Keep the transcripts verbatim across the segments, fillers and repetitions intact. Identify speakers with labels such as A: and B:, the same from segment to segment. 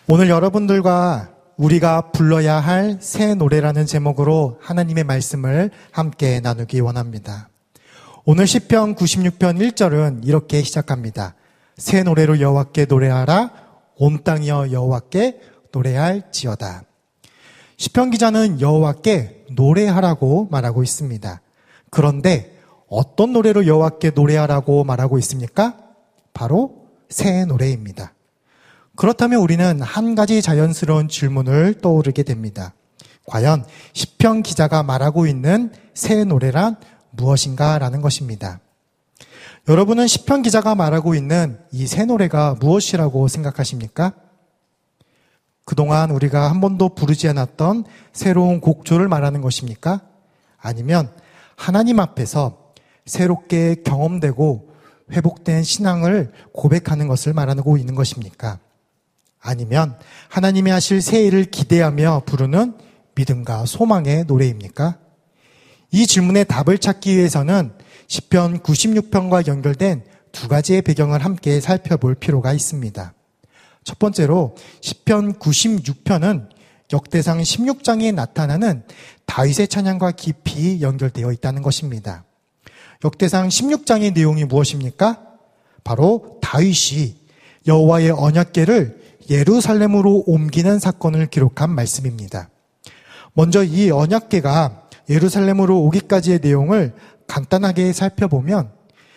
A: 오늘 여러분들과 우리가 불러야 할 새 노래라는 제목으로 하나님의 말씀을 함께 나누기 원합니다. 오늘 시편 구십육 편 일 절은 이렇게 시작합니다. 새 노래로 여호와께 노래하라. 온 땅이여 여호와께 노래할지어다. 시편 기자는 여호와께 노래하라고 말하고 있습니다. 그런데 어떤 노래로 여호와께 노래하라고 말하고 있습니까? 바로 새 노래입니다. 그렇다면 우리는 한 가지 자연스러운 질문을 떠오르게 됩니다. 과연 시편 기자가 말하고 있는 새 노래란 무엇인가 라는 것입니다. 여러분은 시편 기자가 말하고 있는 이 새 노래가 무엇이라고 생각하십니까? 그동안 우리가 한 번도 부르지 않았던 새로운 곡조를 말하는 것입니까? 아니면 하나님 앞에서 새롭게 경험되고 회복된 신앙을 고백하는 것을 말하고 있는 것입니까? 아니면 하나님이 하실 새 일을 기대하며 부르는 믿음과 소망의 노래입니까? 이 질문의 답을 찾기 위해서는 시편 구십육 편과 연결된 두 가지의 배경을 함께 살펴볼 필요가 있습니다. 첫 번째로 시편 구십육 편은 역대상 십육 장에 나타나는 다윗의 찬양과 깊이 연결되어 있다는 것입니다. 역대상 십육 장의 내용이 무엇입니까? 바로 다윗이 여호와의 언약궤를 예루살렘으로 옮기는 사건을 기록한 말씀입니다. 먼저 이 언약궤가 예루살렘으로 오기까지의 내용을 간단하게 살펴보면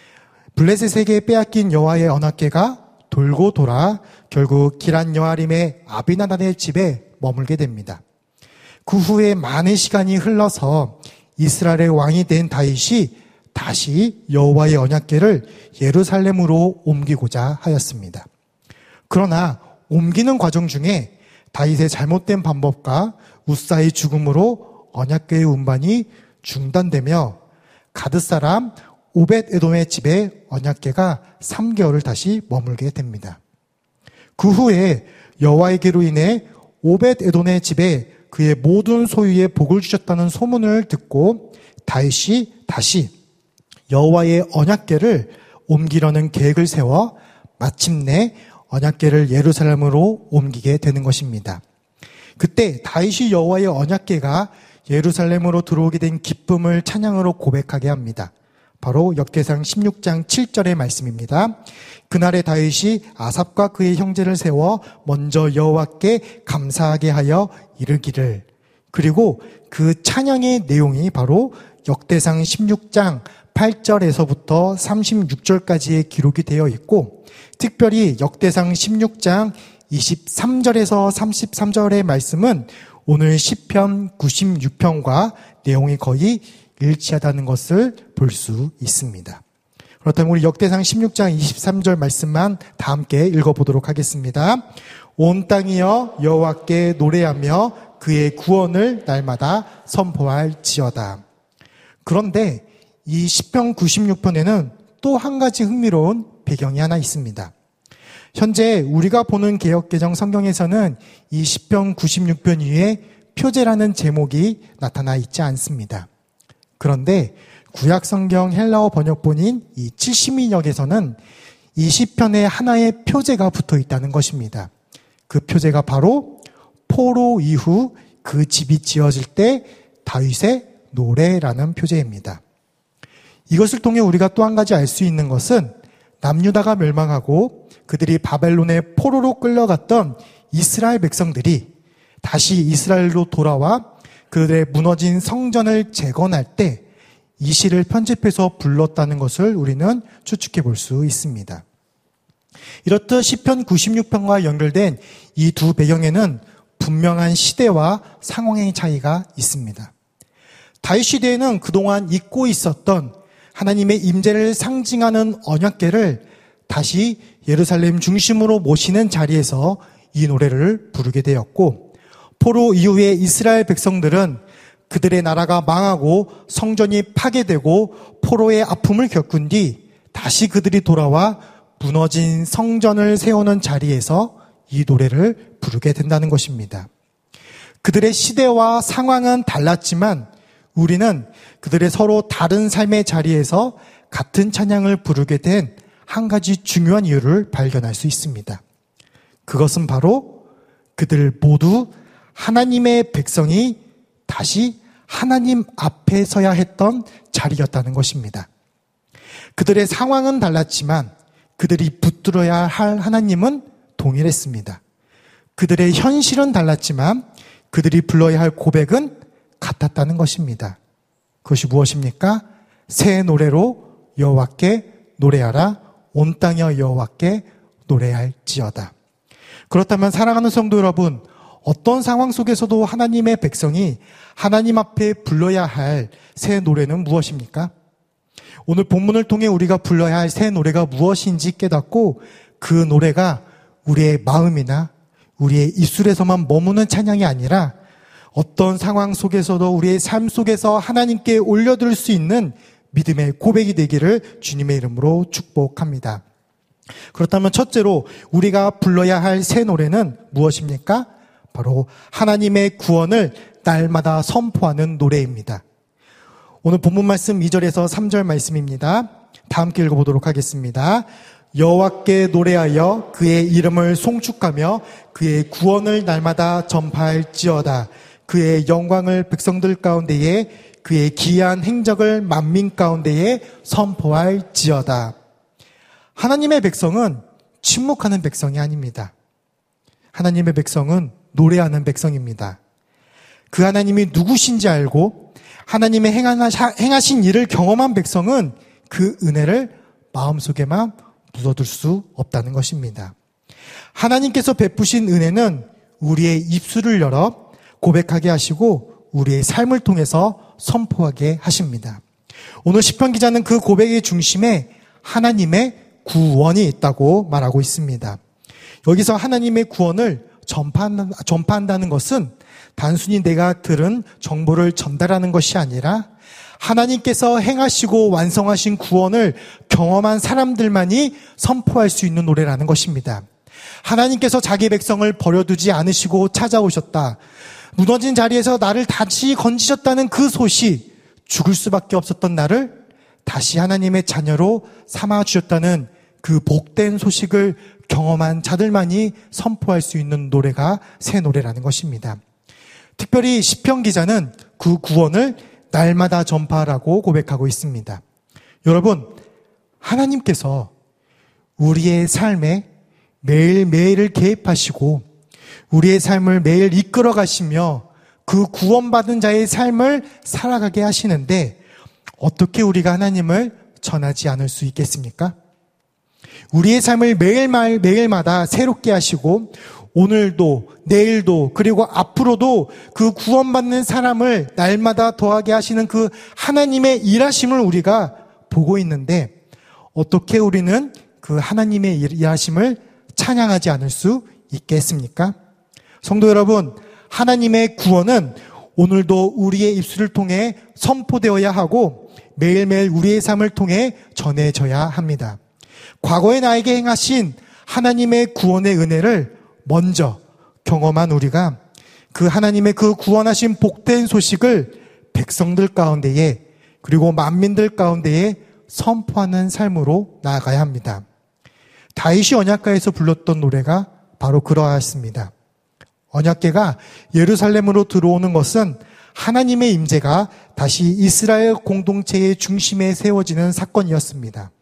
A: 블레셋에게 빼앗긴 여호와의 언약궤가 돌고 돌아 결국 기란 여아림의 아비나답의 집에 머물게 됩니다. 그 후에 많은 시간이 흘러서 이스라엘의 왕이 된 다윗이 다시 여호와의 언약궤를 예루살렘으로 옮기고자 하였습니다. 그러나 옮기는 과정 중에 다윗의 잘못된 방법과 우사의 죽음으로 언약궤의 운반이 중단되며 가드 사람 오벳 에돔의 집에 언약궤가 삼 개월을 다시 머물게 됩니다. 그 후에 여호와의 궤로 인해 오벳 에돔의 집에 그의 모든 소유에 복을 주셨다는 소문을 듣고 다윗이 다시 여호와의 언약궤를 옮기려는 계획을 세워 마침내 언약궤를 예루살렘으로 옮기게 되는 것입니다. 그때 다윗이 여호와의 언약궤가 예루살렘으로 들어오게 된 기쁨을 찬양으로 고백하게 합니다. 바로 역대상 십육 장 칠 절의 말씀입니다. 그날에 다윗이 아삽과 그의 형제를 세워 먼저 여호와께 감사하게 하여 이르기를. 그리고 그 찬양의 내용이 바로 역대상 십육 장 팔 절에서부터 삼십육 절까지의 기록이 되어 있고, 특별히 역대상 십육 장 이십삼 절에서 삼십삼 절의 말씀은 오늘 시편 구십육 편과 내용이 거의 일치하다는 것을 볼 수 있습니다. 그렇다면 우리 역대상 십육 장 이십삼 절 말씀만 다 함께 읽어보도록 하겠습니다. 온 땅이여 여호와께 노래하며 그의 구원을 날마다 선포할지어다. 그런데 이 시편 구십육 편에는 또 한 가지 흥미로운 배경이 하나 있습니다. 현재 우리가 보는 개역개정 성경에서는 이 시편 구십육 편 위에 표제라는 제목이 나타나 있지 않습니다. 그런데 구약 성경 헬라어 번역본인 이 칠십이역에서는 이 시편에 하나의 표제가 붙어 있다는 것입니다. 그 표제가 바로 포로 이후 그 집이 지어질 때 다윗의 노래라는 표제입니다. 이것을 통해 우리가 또 한 가지 알 수 있는 것은 남유다가 멸망하고 그들이 바벨론의 포로로 끌려갔던 이스라엘 백성들이 다시 이스라엘로 돌아와 그들의 무너진 성전을 재건할 때 이 시를 편집해서 불렀다는 것을 우리는 추측해 볼 수 있습니다. 이렇듯 시편 구십육 편과 연결된 이 두 배경에는 분명한 시대와 상황의 차이가 있습니다. 다윗 시대에는 그동안 잊고 있었던 하나님의 임재를 상징하는 언약궤를 다시 예루살렘 중심으로 모시는 자리에서 이 노래를 부르게 되었고, 포로 이후에 이스라엘 백성들은 그들의 나라가 망하고 성전이 파괴되고 포로의 아픔을 겪은 뒤 다시 그들이 돌아와 무너진 성전을 세우는 자리에서 이 노래를 부르게 된다는 것입니다. 그들의 시대와 상황은 달랐지만 우리는 그들의 서로 다른 삶의 자리에서 같은 찬양을 부르게 된 한 가지 중요한 이유를 발견할 수 있습니다. 그것은 바로 그들 모두 하나님의 백성이 다시 하나님 앞에 서야 했던 자리였다는 것입니다. 그들의 상황은 달랐지만 그들이 붙들어야 할 하나님은 동일했습니다. 그들의 현실은 달랐지만 그들이 불러야 할 고백은 같았다는 것입니다. 그것이 무엇입니까? 새 노래로 여호와께 노래하라. 온 땅여 여호와께 노래할지어다. 그렇다면 사랑하는 성도 여러분, 어떤 상황 속에서도 하나님의 백성이 하나님 앞에 불러야 할 새 노래는 무엇입니까? 오늘 본문을 통해 우리가 불러야 할 새 노래가 무엇인지 깨닫고 그 노래가 우리의 마음이나 우리의 입술에서만 머무는 찬양이 아니라 어떤 상황 속에서도 우리의 삶 속에서 하나님께 올려드릴 수 있는 믿음의 고백이 되기를 주님의 이름으로 축복합니다. 그렇다면 첫째로 우리가 불러야 할 새 노래는 무엇입니까? 바로 하나님의 구원을 날마다 선포하는 노래입니다. 오늘 본문 말씀 이 절에서 삼 절 말씀입니다. 다 함께 읽어보도록 하겠습니다. 여호와께 노래하여 그의 이름을 송축하며 그의 구원을 날마다 전파할지어다. 그의 영광을 백성들 가운데에 그의 기이한 행적을 만민 가운데에 선포할지어다. 하나님의 백성은 침묵하는 백성이 아닙니다. 하나님의 백성은 노래하는 백성입니다. 그 하나님이 누구신지 알고 하나님의 행하신 일을 경험한 백성은 그 은혜를 마음속에만 묻어둘 수 없다는 것입니다. 하나님께서 베푸신 은혜는 우리의 입술을 열어 고백하게 하시고 우리의 삶을 통해서 선포하게 하십니다. 오늘 시편 기자는 그 고백의 중심에 하나님의 구원이 있다고 말하고 있습니다. 여기서 하나님의 구원을 전파한다, 전파한다는 것은 단순히 내가 들은 정보를 전달하는 것이 아니라 하나님께서 행하시고 완성하신 구원을 경험한 사람들만이 선포할 수 있는 노래라는 것입니다. 하나님께서 자기 백성을 버려두지 않으시고 찾아오셨다. 무너진 자리에서 나를 다시 건지셨다는 그 소식, 죽을 수밖에 없었던 나를 다시 하나님의 자녀로 삼아주셨다는 그 복된 소식을 경험한 자들만이 선포할 수 있는 노래가 새 노래라는 것입니다. 특별히 시편 기자는 그 구원을 날마다 전파하라고 고백하고 있습니다. 여러분, 하나님께서 우리의 삶에 매일매일을 개입하시고 우리의 삶을 매일 이끌어 가시며 그 구원받은 자의 삶을 살아가게 하시는데 어떻게 우리가 하나님을 전하지 않을 수 있겠습니까? 우리의 삶을 매일매일 매일마다 새롭게 하시고 오늘도 내일도 그리고 앞으로도 그 구원받는 사람을 날마다 더하게 하시는 그 하나님의 일하심을 우리가 보고 있는데 어떻게 우리는 그 하나님의 일하심을 찬양하지 않을 수 있겠습니까? 성도 여러분, 하나님의 구원은 오늘도 우리의 입술을 통해 선포되어야 하고 매일매일 우리의 삶을 통해 전해져야 합니다. 과거에 나에게 행하신 하나님의 구원의 은혜를 먼저 경험한 우리가 그 하나님의 그 구원하신 복된 소식을 백성들 가운데에 그리고 만민들 가운데에 선포하는 삶으로 나아가야 합니다. 다윗이 언약궤에서 불렀던 노래가 바로 그러하였습니다. 언약궤가 예루살렘으로 들어오는 것은 하나님의 임재가 다시 이스라엘 공동체의 중심에 세워지는 사건이었습니다.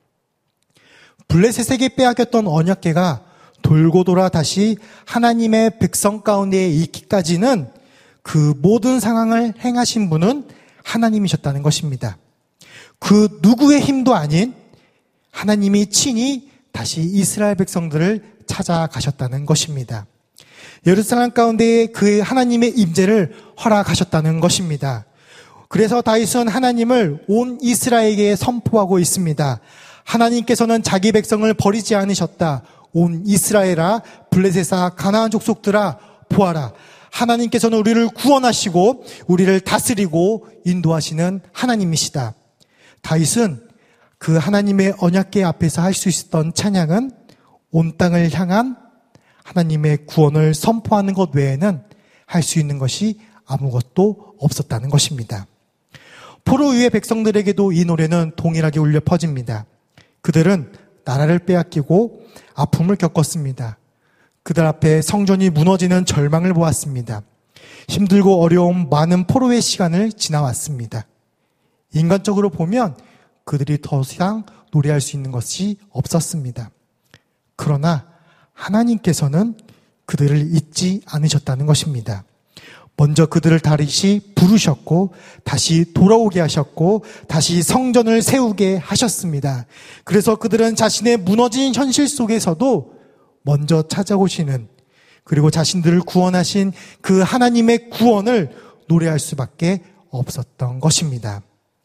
A: 블레셋에게 빼앗겼던 언약궤가 돌고 돌아 다시 하나님의 백성 가운데에 있기까지는 그 모든 상황을 행하신 분은 하나님이셨다는 것입니다. 그 누구의 힘도 아닌 하나님이 친히 다시 이스라엘 백성들을 찾아가셨다는 것입니다. 예루살렘 가운데에 그 하나님의 임재를 허락하셨다는 것입니다. 그래서 다윗은 하나님을 온 이스라엘에게 선포하고 있습니다. 하나님께서는 자기 백성을 버리지 않으셨다. 온 이스라엘아, 블레셋아, 가나안 족속들아, 보아라. 하나님께서는 우리를 구원하시고 우리를 다스리고 인도하시는 하나님이시다. 다윗은 그 하나님의 언약궤 앞에서 할 수 있었던 찬양은 온 땅을 향한 하나님의 구원을 선포하는 것 외에는 할 수 있는 것이 아무것도 없었다는 것입니다. 포로 위의 백성들에게도 이 노래는 동일하게 울려 퍼집니다. 그들은 나라를 빼앗기고 아픔을 겪었습니다. 그들 앞에 성전이 무너지는 절망을 보았습니다. 힘들고 어려운 많은 포로의 시간을 지나왔습니다. 인간적으로 보면 그들이 더 이상 노래할 수 있는 것이 없었습니다. 그러나 하나님께서는 그들을 잊지 않으셨다는 것입니다. 먼저 그들을 다시 부르셨고 다시 돌아오게 하셨고 다시 성전을 세우게 하셨습니다. 그래서 그들은 자신의 무너진 현실 속에서도 먼저 찾아오시는, 그리고 자신들을 구원하신 그 하나님의 구원을 노래할 수밖에 없었던 것입니다.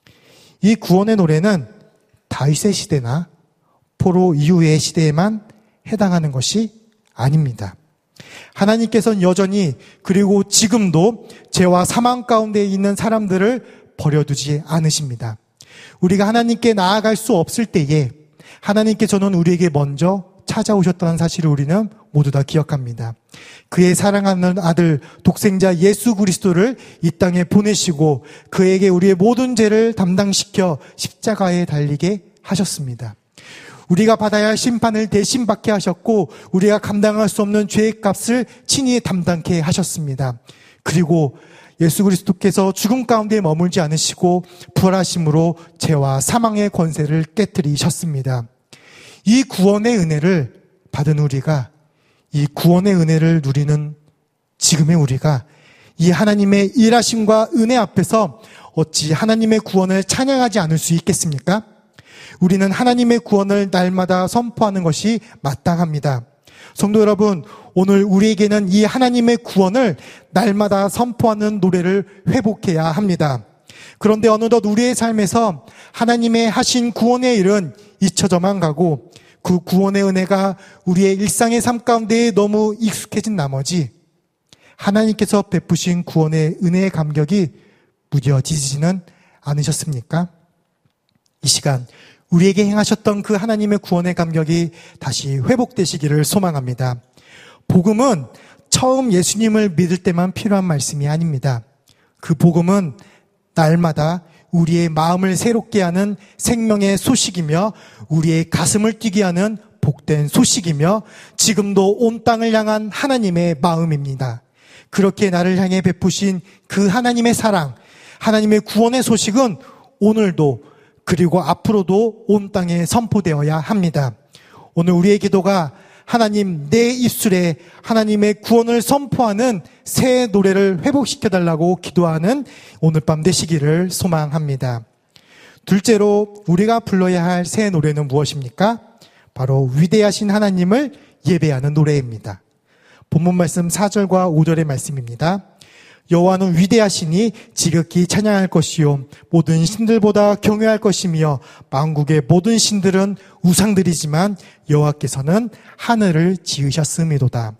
A: 이 구원의 노래는 다윗의 시대나 포로 이후의 시대에만 해당하는 것이 아닙니다. 하나님께서는 여전히, 그리고 지금도 죄와 사망 가운데 있는 사람들을 버려두지 않으십니다. 우리가 하나님께 나아갈 수 없을 때에 하나님께서는 우리에게 먼저 찾아오셨다는 사실을 우리는 모두 다 기억합니다. 그의 사랑하는 아들 독생자 예수 그리스도를 이 땅에 보내시고 그에게 우리의 모든 죄를 담당시켜 십자가에 달리게 하셨습니다. 우리가 받아야 할 심판을 대신 받게 하셨고 우리가 감당할 수 없는 죄의 값을 친히 담당케 하셨습니다. 그리고 예수 그리스도께서 죽음 가운데 머물지 않으시고 부활하심으로 죄와 사망의 권세를 깨뜨리셨습니다. 이 구원의 은혜를 받은 우리가, 이 구원의 은혜를 누리는 지금의 우리가 이 하나님의 일하심과 은혜 앞에서 어찌 하나님의 구원을 찬양하지 않을 수 있겠습니까? 우리는 하나님의 구원을 날마다 선포하는 것이 마땅합니다. 성도 여러분, 오늘 우리에게는 이 하나님의 구원을 날마다 선포하는 노래를 회복해야 합니다. 그런데 어느덧 우리의 삶에서 하나님의 하신 구원의 일은 잊혀져만 가고 그 구원의 은혜가 우리의 일상의 삶 가운데 너무 익숙해진 나머지 하나님께서 베푸신 구원의 은혜의 감격이 무뎌지지는 않으셨습니까? 이 시간 우리에게 행하셨던 그 하나님의 구원의 감격이 다시 회복되시기를 소망합니다. 복음은 처음 예수님을 믿을 때만 필요한 말씀이 아닙니다. 그 복음은 날마다 우리의 마음을 새롭게 하는 생명의 소식이며 우리의 가슴을 뛰게 하는 복된 소식이며 지금도 온 땅을 향한 하나님의 마음입니다. 그렇게 나를 향해 베푸신 그 하나님의 사랑, 하나님의 구원의 소식은 오늘도 그리고 앞으로도 온 땅에 선포되어야 합니다. 오늘 우리의 기도가 하나님 내 입술에 하나님의 구원을 선포하는 새 노래를 회복시켜달라고 기도하는 오늘 밤 되시기를 소망합니다. 둘째로 우리가 불러야 할 새 노래는 무엇입니까? 바로 위대하신 하나님을 예배하는 노래입니다. 본문 말씀 사 절과 오 절의 말씀입니다. 여호와는 위대하시니 지극히 찬양할 것이요 모든 신들보다 경외할 것이며 만국의 모든 신들은 우상들이지만 여호와께서는 하늘을 지으셨음이도다.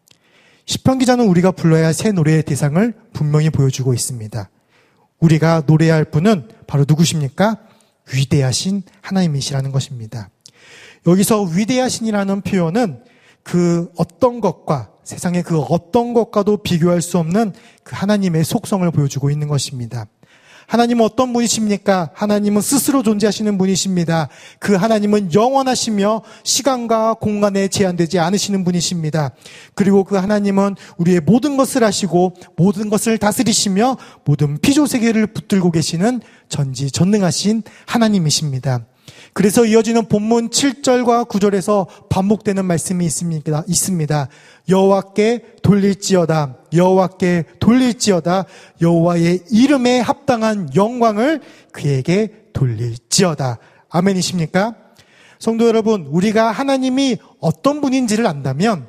A: 시편 기자는 우리가 불러야 할 새 노래의 대상을 분명히 보여주고 있습니다. 우리가 노래해야 할 분은 바로 누구십니까? 위대하신 하나님이시라는 것입니다. 여기서 위대하신이라는 표현은 그 어떤 것과 세상의 그 어떤 것과도 비교할 수 없는 그 하나님의 속성을 보여주고 있는 것입니다. 하나님은 어떤 분이십니까? 하나님은 스스로 존재하시는 분이십니다. 그 하나님은 영원하시며 시간과 공간에 제한되지 않으시는 분이십니다. 그리고 그 하나님은 우리의 모든 것을 아시고 모든 것을 다스리시며 모든 피조세계를 붙들고 계시는 전지전능하신 하나님이십니다. 그래서 이어지는 본문 칠 절과 구 절에서 반복되는 말씀이 있습니다. 있습니다. 여호와께 돌릴지어다. 여호와께 돌릴지어다. 여호와의 이름에 합당한 영광을 그에게 돌릴지어다. 아멘이십니까? 성도 여러분, 우리가 하나님이 어떤 분인지를 안다면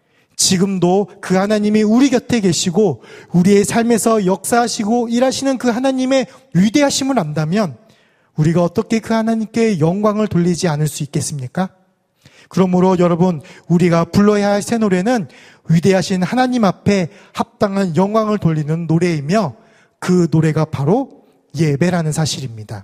A: 지금도 그 하나님이 우리 곁에 계시고 우리의 삶에서 역사하시고 일하시는 그 하나님의 위대하심을 안다면 우리가 어떻게 그 하나님께 영광을 돌리지 않을 수 있겠습니까? 그러므로 여러분, 우리가 불러야 할 새 노래는 위대하신 하나님 앞에 합당한 영광을 돌리는 노래이며 그 노래가 바로 예배라는 사실입니다.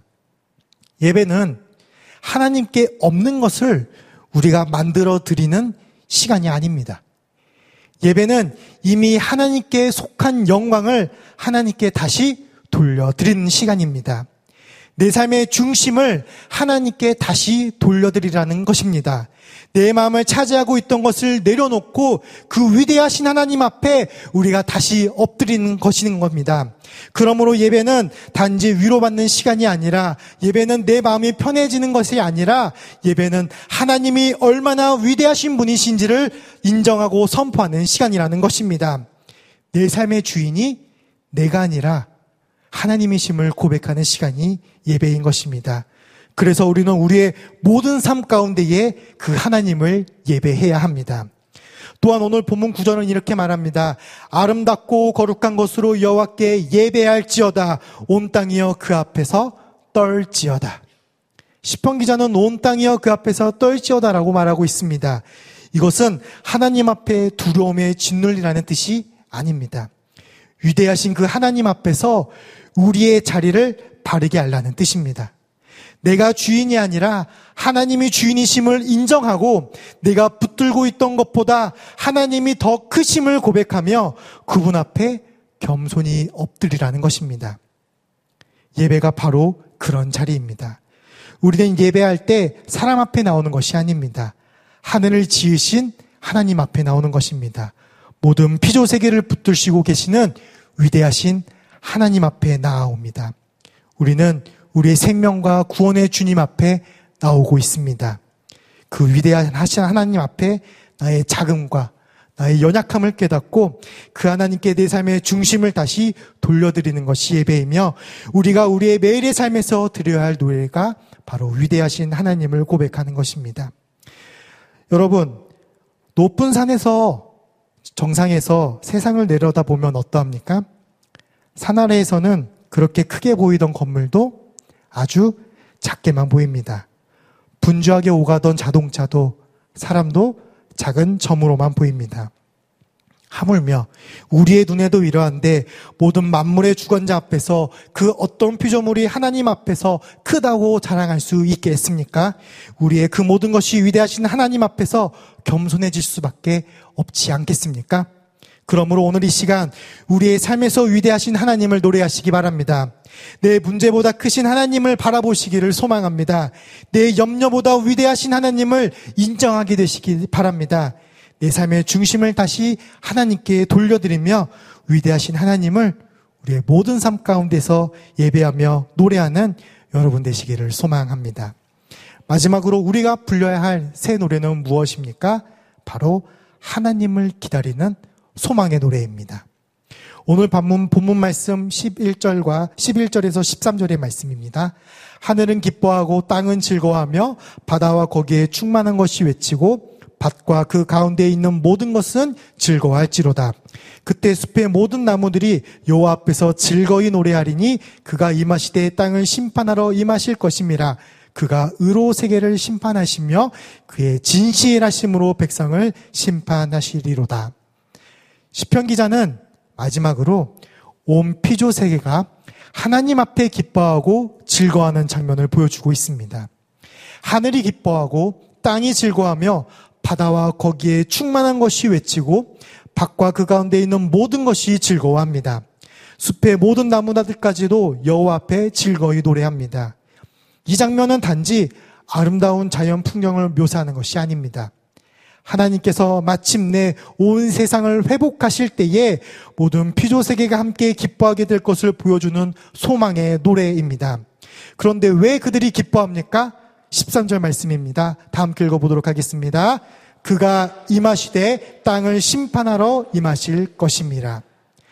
A: 예배는 하나님께 없는 것을 우리가 만들어 드리는 시간이 아닙니다. 예배는 이미 하나님께 속한 영광을 하나님께 다시 돌려드리는 시간입니다. 내 삶의 중심을 하나님께 다시 돌려드리라는 것입니다. 내 마음을 차지하고 있던 것을 내려놓고 그 위대하신 하나님 앞에 우리가 다시 엎드리는 것인 겁니다. 그러므로 예배는 단지 위로받는 시간이 아니라, 예배는 내 마음이 편해지는 것이 아니라, 예배는 하나님이 얼마나 위대하신 분이신지를 인정하고 선포하는 시간이라는 것입니다. 내 삶의 주인이 내가 아니라 하나님이심을 고백하는 시간이 예배인 것입니다. 그래서 우리는 우리의 모든 삶 가운데에 그 하나님을 예배해야 합니다. 또한 오늘 본문 구절은 이렇게 말합니다. 아름답고 거룩한 것으로 여호와께 예배할지어다. 온 땅이여 그 앞에서 떨지어다. 시편 기자는 온 땅이여 그 앞에서 떨지어다라고 말하고 있습니다. 이것은 하나님 앞에 두려움에 짓눌리라는 뜻이 아닙니다. 위대하신 그 하나님 앞에서 우리의 자리를 바르게 하려는 뜻입니다. 내가 주인이 아니라 하나님이 주인이심을 인정하고 내가 붙들고 있던 것보다 하나님이 더 크심을 고백하며 그분 앞에 겸손히 엎드리라는 것입니다. 예배가 바로 그런 자리입니다. 우리는 예배할 때 사람 앞에 나오는 것이 아닙니다. 하늘을 지으신 하나님 앞에 나오는 것입니다. 모든 피조세계를 붙드시고 계시는 위대하신 하나님 앞에 나아옵니다. 우리는 우리의 생명과 구원의 주님 앞에 나오고 있습니다. 그 위대한 하나님 앞에 나의 작음과 나의 연약함을 깨닫고 그 하나님께 내 삶의 중심을 다시 돌려드리는 것이 예배이며, 우리가 우리의 매일의 삶에서 드려야 할 노래가 바로 위대하신 하나님을 고백하는 것입니다. 여러분, 높은 산에서, 정상에서 세상을 내려다보면 어떠합니까? 산 아래에서는 그렇게 크게 보이던 건물도 아주 작게만 보입니다. 분주하게 오가던 자동차도, 사람도 작은 점으로만 보입니다. 하물며 우리의 눈에도 이러한데 모든 만물의 주관자 앞에서 그 어떤 피조물이 하나님 앞에서 크다고 자랑할 수 있겠습니까? 우리의 그 모든 것이 위대하신 하나님 앞에서 겸손해질 수밖에 없지 않겠습니까? 그러므로 오늘 이 시간 우리의 삶에서 위대하신 하나님을 노래하시기 바랍니다. 내 문제보다 크신 하나님을 바라보시기를 소망합니다. 내 염려보다 위대하신 하나님을 인정하게 되시기 바랍니다. 내 삶의 중심을 다시 하나님께 돌려드리며 위대하신 하나님을 우리의 모든 삶 가운데서 예배하며 노래하는 여러분 되시기를 소망합니다. 마지막으로 우리가 불러야 할 새 노래는 무엇입니까? 바로 하나님을 기다리는 소망의 노래입니다. 오늘 본문, 본문 말씀 십일 절과 십일 절에서 십삼 절의 말씀입니다. 하늘은 기뻐하고 땅은 즐거워하며 바다와 거기에 충만한 것이 외치고 밭과 그 가운데에 있는 모든 것은 즐거워할지로다. 그때 숲의 모든 나무들이 여호와 앞에서 즐거이 노래하리니 그가 임하시되 땅을 심판하러 임하실 것임이라. 그가 의로 세계를 심판하시며 그의 진실하심으로 백성을 심판하시리로다. 시편 기자는 마지막으로 온 피조 세계가 하나님 앞에 기뻐하고 즐거워하는 장면을 보여주고 있습니다. 하늘이 기뻐하고 땅이 즐거워하며 바다와 거기에 충만한 것이 외치고 밭과 그 가운데 있는 모든 것이 즐거워합니다. 숲의 모든 나무들까지도 여호와 앞에 즐거이 노래합니다. 이 장면은 단지 아름다운 자연 풍경을 묘사하는 것이 아닙니다. 하나님께서 마침내 온 세상을 회복하실 때에 모든 피조세계가 함께 기뻐하게 될 것을 보여주는 소망의 노래입니다. 그런데 왜 그들이 기뻐합니까? 십삼 절 말씀입니다. 다 함께 읽어보도록 하겠습니다. 그가 임하시되 땅을 심판하러 임하실 것입니다.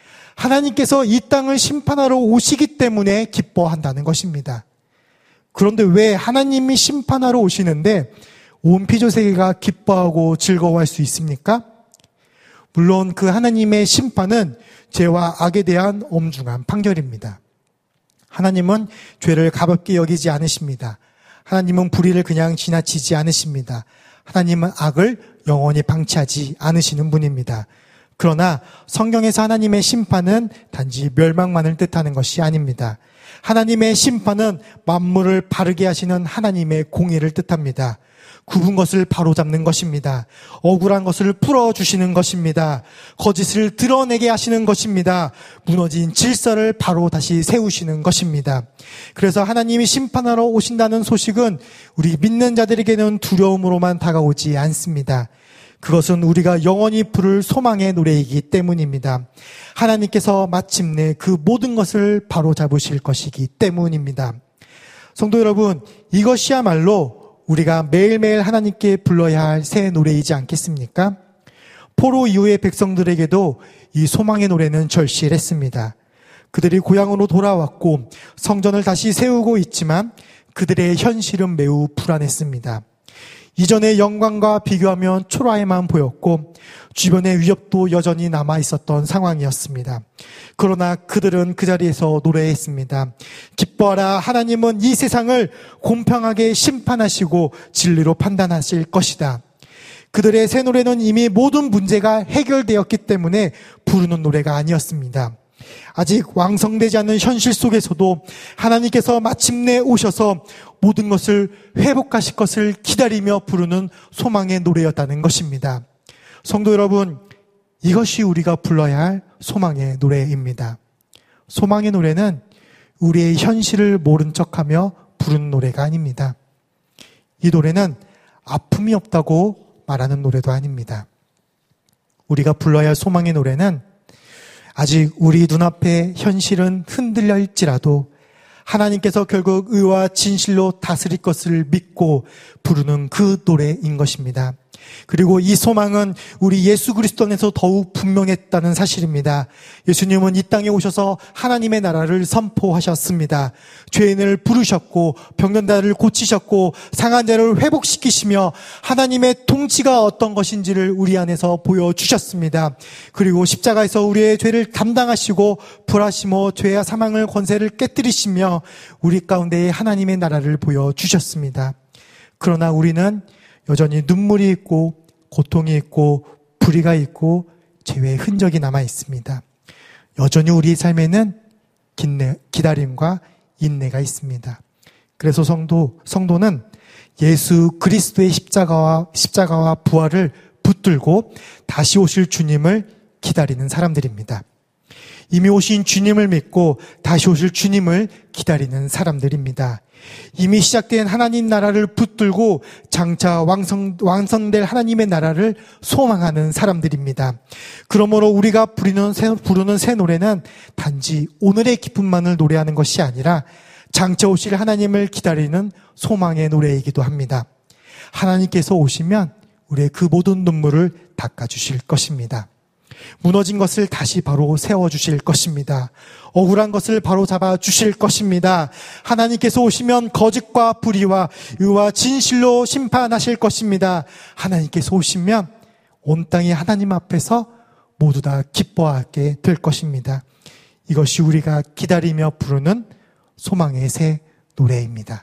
A: 하나님께서 이 땅을 심판하러 오시기 때문에 기뻐한다는 것입니다. 그런데 왜 하나님이 심판하러 오시는데 온 피조세계가 기뻐하고 즐거워할 수 있습니까? 물론 그 하나님의 심판은 죄와 악에 대한 엄중한 판결입니다. 하나님은 죄를 가볍게 여기지 않으십니다. 하나님은 불의를 그냥 지나치지 않으십니다. 하나님은 악을 영원히 방치하지 않으시는 분입니다. 그러나 성경에서 하나님의 심판은 단지 멸망만을 뜻하는 것이 아닙니다. 하나님의 심판은 만물을 바르게 하시는 하나님의 공의를 뜻합니다. 굽은 것을 바로잡는 것입니다. 억울한 것을 풀어주시는 것입니다. 거짓을 드러내게 하시는 것입니다. 무너진 질서를 바로 다시 세우시는 것입니다. 그래서 하나님이 심판하러 오신다는 소식은 우리 믿는 자들에게는 두려움으로만 다가오지 않습니다. 그것은 우리가 영원히 부를 소망의 노래이기 때문입니다. 하나님께서 마침내 그 모든 것을 바로잡으실 것이기 때문입니다. 성도 여러분, 이것이야말로 우리가 매일매일 하나님께 불러야 할 새 노래이지 않겠습니까? 포로 이후의 백성들에게도 이 소망의 노래는 절실했습니다. 그들이 고향으로 돌아왔고 성전을 다시 세우고 있지만 그들의 현실은 매우 불안했습니다. 이전의 영광과 비교하면 초라해만 보였고 주변의 위협도 여전히 남아 있었던 상황이었습니다. 그러나 그들은 그 자리에서 노래했습니다. 기뻐하라, 하나님은 이 세상을 공평하게 심판하시고 진리로 판단하실 것이다. 그들의 새 노래는 이미 모든 문제가 해결되었기 때문에 부르는 노래가 아니었습니다. 아직 완성되지 않은 현실 속에서도 하나님께서 마침내 오셔서 모든 것을 회복하실 것을 기다리며 부르는 소망의 노래였다는 것입니다. 성도 여러분, 이것이 우리가 불러야 할 소망의 노래입니다. 소망의 노래는 우리의 현실을 모른 척하며 부르는 노래가 아닙니다. 이 노래는 아픔이 없다고 말하는 노래도 아닙니다. 우리가 불러야 할 소망의 노래는 아직 우리 눈앞에 현실은 흔들려 있지라도 하나님께서 결국 의와 진실로 다스릴 것을 믿고 부르는 그 노래인 것입니다. 그리고 이 소망은 우리 예수 그리스도 안에서 더욱 분명했다는 사실입니다. 예수님은 이 땅에 오셔서 하나님의 나라를 선포하셨습니다. 죄인을 부르셨고 병든자를 고치셨고 상한 자를 회복시키시며 하나님의 통치가 어떤 것인지를 우리 안에서 보여주셨습니다. 그리고 십자가에서 우리의 죄를 담당하시고 부활하시며 죄와 사망을 권세를 깨뜨리시며 우리 가운데 하나님의 나라를 보여주셨습니다. 그러나 우리는 여전히 눈물이 있고 고통이 있고 불의가 있고 죄의 흔적이 남아 있습니다. 여전히 우리 삶에는 기내, 기다림과 인내가 있습니다. 그래서 성도, 성도는 예수 그리스도의 십자가와, 십자가와 부활을 붙들고 다시 오실 주님을 기다리는 사람들입니다. 이미 오신 주님을 믿고 다시 오실 주님을 기다리는 사람들입니다. 이미 시작된 하나님 나라를 붙들고 장차 완성, 완성될 하나님의 나라를 소망하는 사람들입니다. 그러므로 우리가 부르는 새, 부르는 새 노래는 단지 오늘의 기쁨만을 노래하는 것이 아니라 장차 오실 하나님을 기다리는 소망의 노래이기도 합니다. 하나님께서 오시면 우리의 그 모든 눈물을 닦아주실 것입니다. 무너진 것을 다시 바로 세워주실 것입니다. 억울한 것을 바로 잡아주실 것입니다. 하나님께서 오시면 거짓과 불의와 의와 진실로 심판하실 것입니다. 하나님께서 오시면 온 땅이 하나님 앞에서 모두 다 기뻐하게 될 것입니다. 이것이 우리가 기다리며 부르는 소망의 새 노래입니다.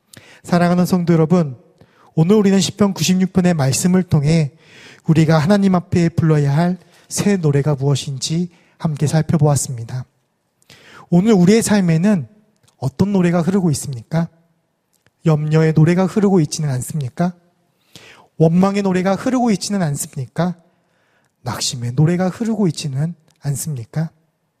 A: 사랑하는 성도 여러분, 오늘 우리는 시편 구십육 편의 말씀을 통해 우리가 하나님 앞에 불러야 할 새 노래가 무엇인지 함께 살펴보았습니다. 오늘 우리의 삶에는 어떤 노래가 흐르고 있습니까? 염려의 노래가 흐르고 있지는 않습니까? 원망의 노래가 흐르고 있지는 않습니까? 낙심의 노래가 흐르고 있지는 않습니까?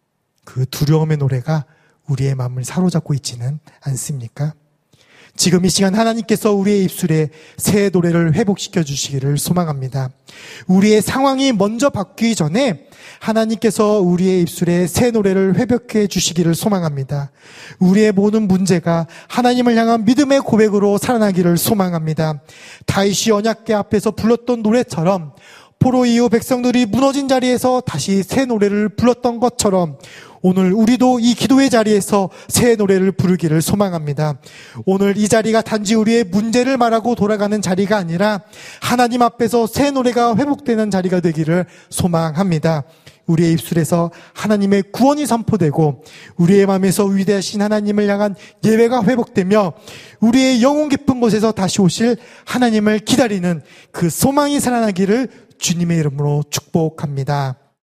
A: 그 두려움의 노래가 우리의 마음을 사로잡고 있지는 않습니까? 지금 이 시간 하나님께서 우리의 입술에 새 노래를 회복시켜 주시기를 소망합니다. 우리의 상황이 먼저 바뀌기 전에 하나님께서 우리의 입술에 새 노래를 회복해 주시기를 소망합니다. 우리의 모든 문제가 하나님을 향한 믿음의 고백으로 살아나기를 소망합니다. 다윗이 언약궤 앞에서 불렀던 노래처럼 포로 이후 백성들이 무너진 자리에서 다시 새 노래를 불렀던 것처럼 오늘 우리도 이 기도의 자리에서 새 노래를 부르기를 소망합니다. 오늘 이 자리가 단지 우리의 문제를 말하고 돌아가는 자리가 아니라 하나님 앞에서 새 노래가 회복되는 자리가 되기를 소망합니다. 우리의 입술에서 하나님의 구원이 선포되고 우리의 마음에서 위대하신 하나님을 향한 예배가 회복되며 우리의 영혼 깊은 곳에서 다시 오실 하나님을 기다리는 그 소망이 살아나기를 주님의 이름으로 축복합니다.